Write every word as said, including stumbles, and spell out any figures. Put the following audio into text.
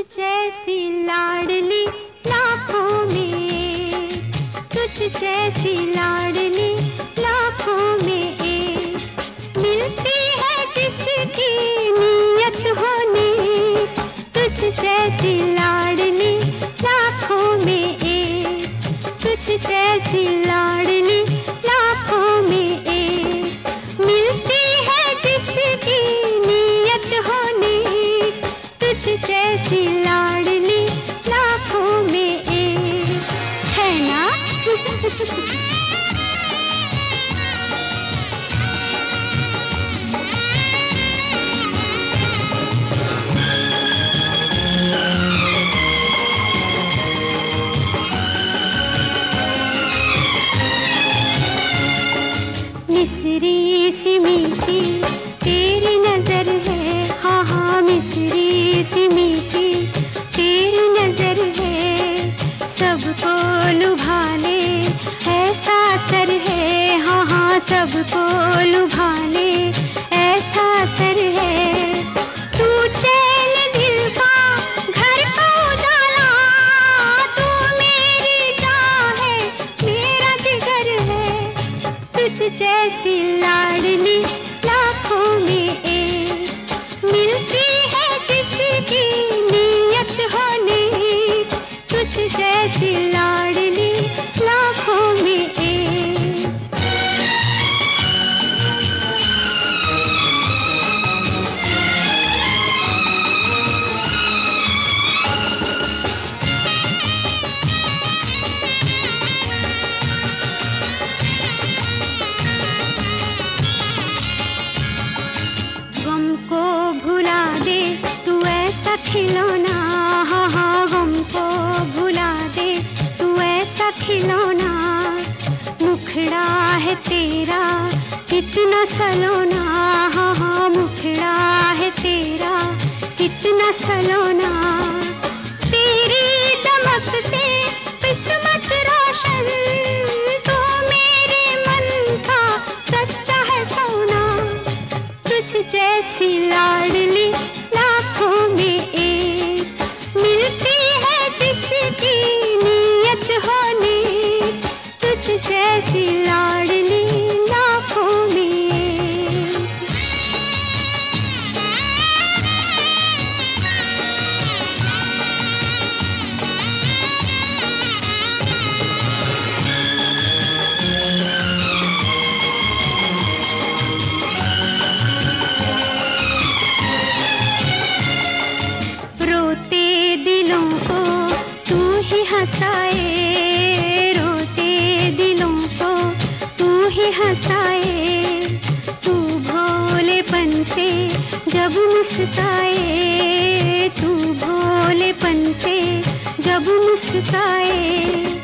जैसी लाडली लाखों में, तुझ जैसी लाडली लाखों में एक, मिलती है जिसकी नियत होने, तुझ जैसी लाडली लाखों में एक, तुझ जैसी लाडली लाखों में एक, मिलती है जिसकी नियत होने, तुझ जैसी लाडली लाखों में एक, है ना? मिस्री सी मीठी तेरी नजर है, हाँ हाँ मिस्री सी मीठी तेरी नजर है, सबको लुभा ले ऐसा असर है, हाँ हाँ सबको लुभा ले ऐसा असर है, तू चैन दिल का घर का उजाला, तू मेरी जान है मेरा जिगर है, तुझ जैसी लाडली लाखों में एक, मिलती है जिसकी नियत होने, तुझ जैसी लाडली लाखों में एक। गम को भुला दे तू ऐसा खिलौना, हाँ हाँ गम को भुला दे तू ऐसा खिलौना, मुखड़ा है तेरा इतना सलोना, हाँ हाँ मुखड़ा है तेरा इतना सलोना, तेरी चमक से किस्मत रोशन, तो मेरे मन का सच्चा है सोना, तुझ जैसी लाडली लाखों में एक, मिलती है जिसकी नियत होने, तुझ जैसी लाडली लाखों में एक। रोते दिलों को तू ही हंसाए, रोते दिलों को तू ही हंसाए, तू भोलेपन से जब मुस्काए, तू भोलेपन से जब मुस्काए,